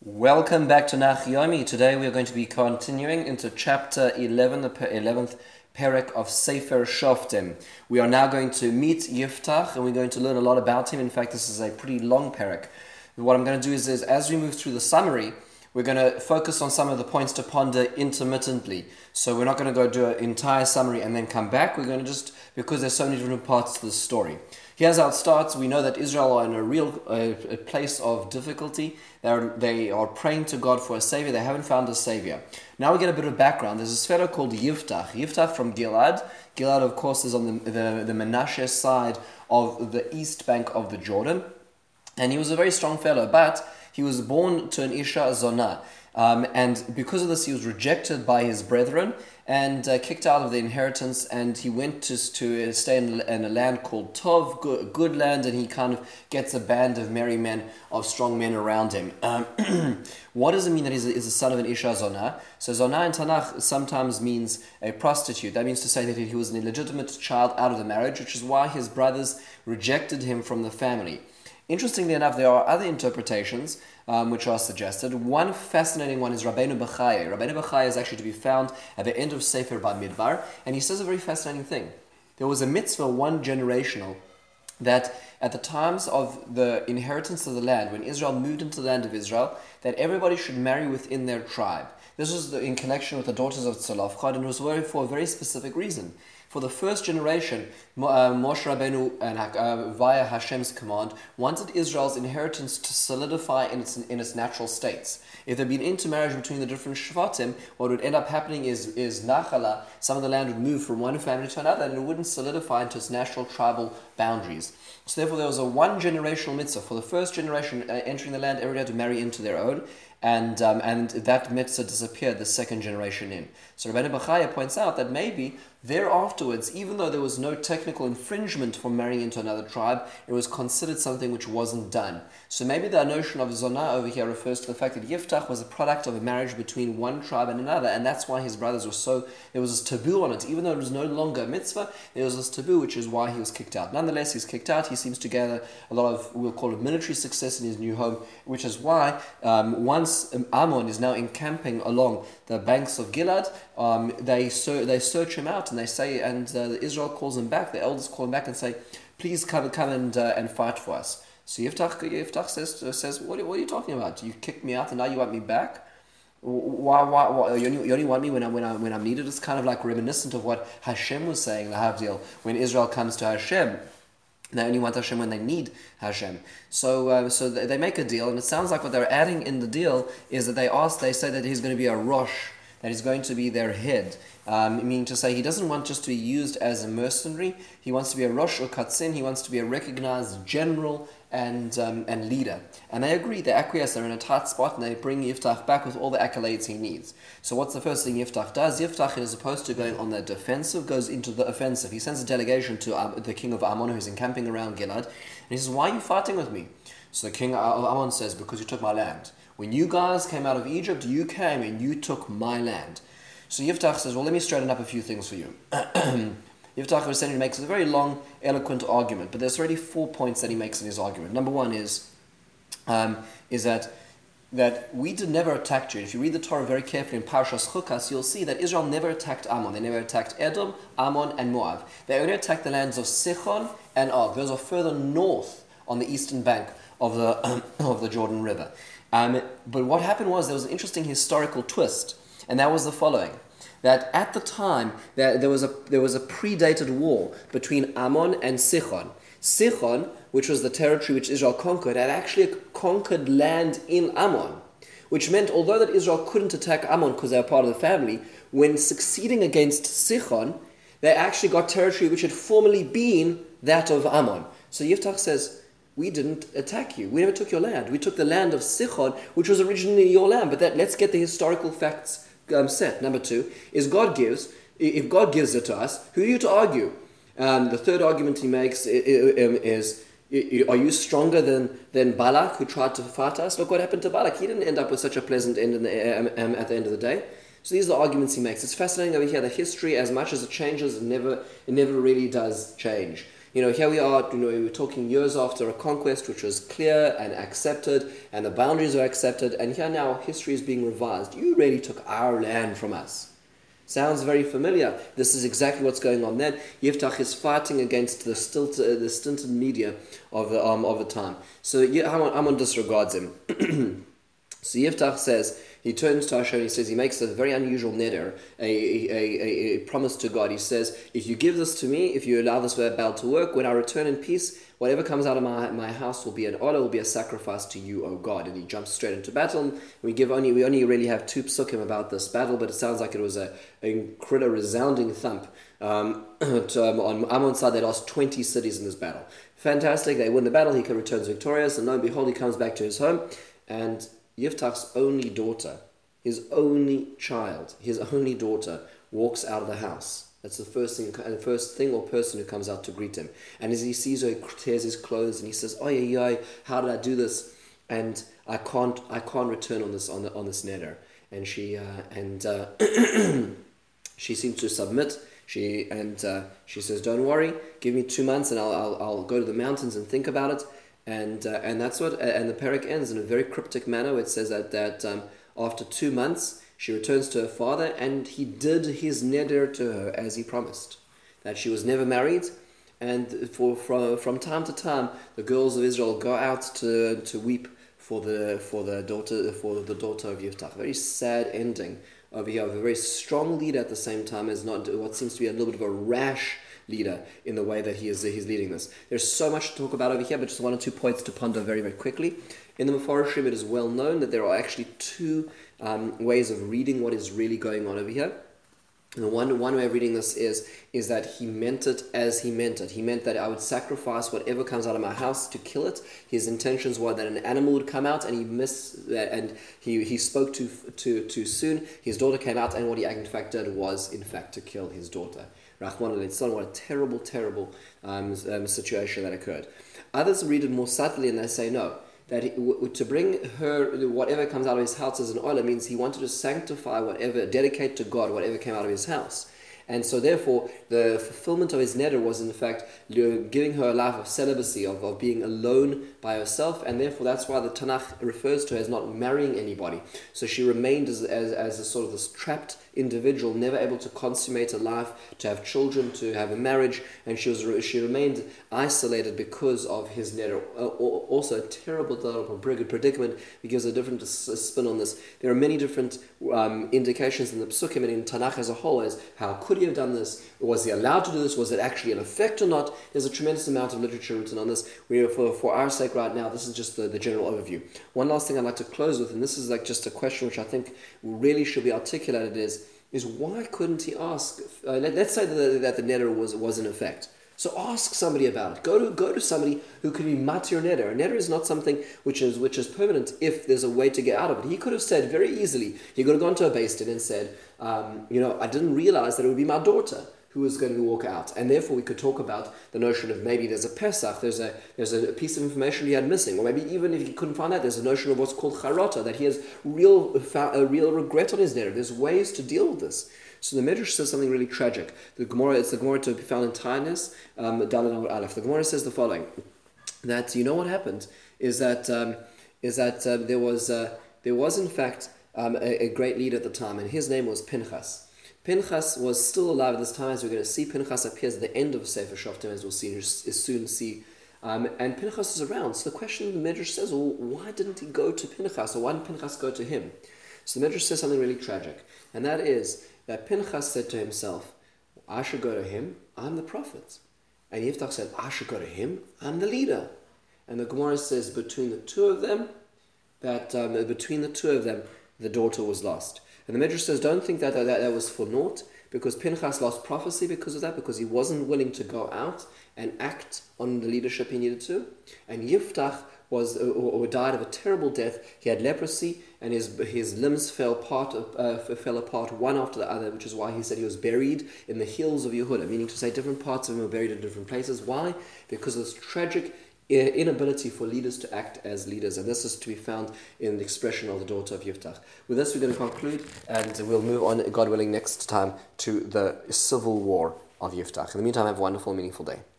Welcome back to Nach Yomi. Today we are going to be continuing into chapter 11, the 11th perek of Sefer Shoftim. We are now going to meet Yiftach and we're going to learn a lot about him. In fact, this is a pretty long perek. What I'm going to do is as we move through the summary, we're going to focus on some of the points to ponder intermittently. So we're not going to go do an entire summary and then come back. We're going to just, because there's so many different parts to the story. Here's how it starts. We know that Israel are in a real a place of difficulty. They are praying to God for a savior. They haven't found a savior. Now we get a bit of background. There's this fellow called Yiftach. Yiftach from Gilad. Gilad, of course, is on the Menashe side of the east bank of the Jordan. And he was a very strong fellow, but he was born to an Isha Zonah. And because of this, he was rejected by his brethren and kicked out of the inheritance, and he went to stay in a land called Tov, good land, and he kind of gets a band of merry men, of strong men around him. What does it mean that he's a son of an Isha Zonah? So Zonah in Tanakh sometimes means a prostitute. That means to say that he was an illegitimate child out of the marriage, which is why his brothers rejected him from the family. Interestingly enough, there are other interpretations which are suggested. One fascinating one is Rabbeinu Bechaya. Rabbeinu Bechaya is actually to be found at the end of Sefer Bamidbar, and he says a very fascinating thing. There was a mitzvah, one generational, that at the times of the inheritance of the land, when Israel moved into the land of Israel, that everybody should marry within their tribe. This was in connection with the daughters of Tzolofchad, and it was for a very specific reason. For the first generation, Moshe Rabbeinu, via Hashem's command, wanted Israel's inheritance to solidify in its natural states. If there had been intermarriage between the different Shvatim, what would end up happening is Nachala, some of the land would move from one family to another, and it wouldn't solidify into its natural tribal boundaries. So therefore there was a one generational mitzvah. For the first generation entering the land, everybody had to marry into their own, and that mitzvah disappeared the second generation in. So Rabbeinu Bechaya points out that maybe thereafterwards, even though there was no technical infringement for marrying into another tribe, it was considered something which wasn't done. So maybe the notion of Zonah over here refers to the fact that Yiftach was a product of a marriage between one tribe and another, and that's why his brothers were there was this taboo on it. Even though it was no longer a mitzvah, there was this taboo, which is why he was kicked out. Nonetheless, he's kicked out. He seems to gather a lot of, we'll call it military success in his new home, which is why once Ammon is now encamping along the banks of Gilad, they search him out, and they say, and Israel calls him back. The elders call him back and say, "Please come and fight for us." So Yiftach says, "What are you talking about? You kicked me out, and now you want me back? Why? You only want me when I'm needed?" It's kind of like reminiscent of what Hashem was saying, the Havdil, when Israel comes to Hashem. They only want Hashem when they need Hashem. So they make a deal, and it sounds like what they're adding in the deal is that they say that he's going to be a Rosh, that he's going to be their head. Meaning to say he doesn't want just to be used as a mercenary. He wants to be a Rosh or Katzin. He wants to be a recognized general and leader. And they agree, they acquiesce, they're in a tight spot, and they bring Yiftach back with all the accolades he needs. So what's the first thing Yiftach does? Yiftach, as opposed to going on the defensive, goes into the offensive. He sends a delegation to the king of Ammon, who's encamping around Gilad, and he says, "Why are you fighting with me?" So the king of Ammon says, "Because you took my land. When you guys came out of Egypt, you came and you took my land." So Yiftach says, "Well, let me straighten up a few things for you." Yiftach essentially makes a very long, eloquent argument, but there's already 4 points that he makes in his argument. Number one is that we never attacked you. If you read the Torah very carefully in Parshas Chukas, you'll see that Israel never attacked Ammon. They never attacked Edom, Ammon, and Moab. They only attacked the lands of Sichon and Og. Those are further north on the eastern bank of the Jordan River. But what happened was there was an interesting historical twist, and that was the following: that at the time that there was a predated war between Ammon and Sichon. Sichon, which was the territory which Israel conquered, had actually conquered land in Ammon, which meant although that Israel couldn't attack Ammon because they were part of the family, when succeeding against Sichon, they actually got territory which had formerly been that of Ammon. So Yiftach says, "We didn't attack you. We never took your land. We took the land of Sichon, which was originally your land. But let's get the historical facts set." Number two is if God gives it to us, who are you to argue? The third argument he makes is, are you stronger than Balak, who tried to fight us? Look what happened to Balak. He didn't end up with such a pleasant end at the end of the day. So these are the arguments he makes. It's fascinating over here that history, as much as it changes, it never really does change. Here we are, we were talking years after a conquest which was clear and accepted, and the boundaries are accepted, and here now history is being revised. You really took our land from us. Sounds very familiar. This is exactly what's going on then. Yiftach is fighting against the stinted media of the time. So Ammon disregards him. So Yiftach says, he turns to Hashem and he says, he makes a very unusual neder, a promise to God. He says, if you give this to me, if you allow this battle to work, when I return in peace, whatever comes out of my house will be an honor, will be a sacrifice to you, O God. And he jumps straight into battle. We only really have 2 psukim about this battle, but it sounds like it was an incredible resounding thump. On Ammon's side, they lost 20 cities in this battle. Fantastic, they win the battle, he returns victorious, and lo and behold, he comes back to his home, and Yiftach's only daughter, his only child, his only daughter, walks out of the house. That's the first thing or person who comes out to greet him. And as he sees her, he tears his clothes and he says, "Oh, how did I do this? And I can't return on this neder." And she she seems to submit. She says, "Don't worry, give me 2 months and I'll go to the mountains and think about it." And that's what, and the parak ends in a very cryptic manner. It says that after 2 months, she returns to her father, and he did his neder to her as he promised, that she was never married, and from time to time, the girls of Israel go out to weep for the daughter of Yiftach. Very sad ending over here of a very strong leader at the same time as not what seems to be a little bit of a rash leader in the way that he's leading this. There's so much to talk about over here, but just 1 or 2 points to ponder very, very quickly. In the Mefarshim, it is well known that there are actually 2 ways of reading what is really going on over here. And the one way of reading this is that he meant it as he meant it. He meant that I would sacrifice whatever comes out of my house to kill it. His intentions were that an animal would come out, and he spoke too soon. His daughter came out, and what he in fact did was in fact to kill his daughter. Rahman al-Insan, what a terrible situation that occurred. Others read it more subtly and they say no, that to bring her whatever comes out of his house as an oila means he wanted to sanctify dedicate to God whatever came out of his house. And so therefore, the fulfillment of his neder was in fact giving her a life of celibacy, of being alone by herself, and therefore that's why the Tanakh refers to her as not marrying anybody. So she remained as a sort of this trapped individual, never able to consummate a life, to have children, to have a marriage, and she remained isolated because of his neder. Also a terrible predicament. He gives a different spin on this. There are many different indications in the Psukim and in Tanakh as a whole as how could he have done this? Was he allowed to do this? Was it actually an effect or not? There's a tremendous amount of literature written on this. For our sake right now, this is just the general overview. One last thing I'd like to close with, and this is like just a question which I think really should be articulated, is why couldn't he ask? Let's say that the neder was in effect. So ask somebody about it. Go to somebody who can be matir neder. A neder is not something which is permanent if there's a way to get out of it. He could have said very easily, he could have gone to a Beis Din and said, I didn't realize that it would be my daughter who was going to walk out. And therefore we could talk about the notion of maybe there's a Pesach, there's a piece of information he had missing. Or maybe even if he couldn't find that, there's a notion of what's called charata, that he has a real regret on his neder. There's ways to deal with this. So the Midrash says something really tragic. It's the Gemara to be found in Tainus, Dalet Amud Aleph. The Gemara says the following, that what happened is that there was in fact a great leader at the time, and his name was Pinchas. Pinchas was still alive at this time, as we're going to see. Pinchas appears at the end of Sefer Shoftim, as we'll soon see. And Pinchas is around. So the question the Midrash says, well, why didn't he go to Pinchas, or why didn't Pinchas go to him? So the Midrash says something really tragic, and that is that Pinchas said to himself, I should go to him, I'm the prophet. And Yiftach said, I should go to him, I'm the leader. And the Gemara says between the two of them, the daughter was lost. And the Midrash says, don't think that was for naught, because Pinchas lost prophecy because of that, because he wasn't willing to go out and act on the leadership he needed to. And Yiftach died of a terrible death. He had leprosy, and his limbs fell apart one after the other, which is why he said he was buried in the hills of Yehuda, meaning to say different parts of him were buried in different places. Why? Because of this tragic inability for leaders to act as leaders, and this is to be found in the expression of the daughter of Yiftach. With this, we're going to conclude, and we'll move on, God willing, next time to the civil war of Yiftach. In the meantime, have a wonderful, meaningful day.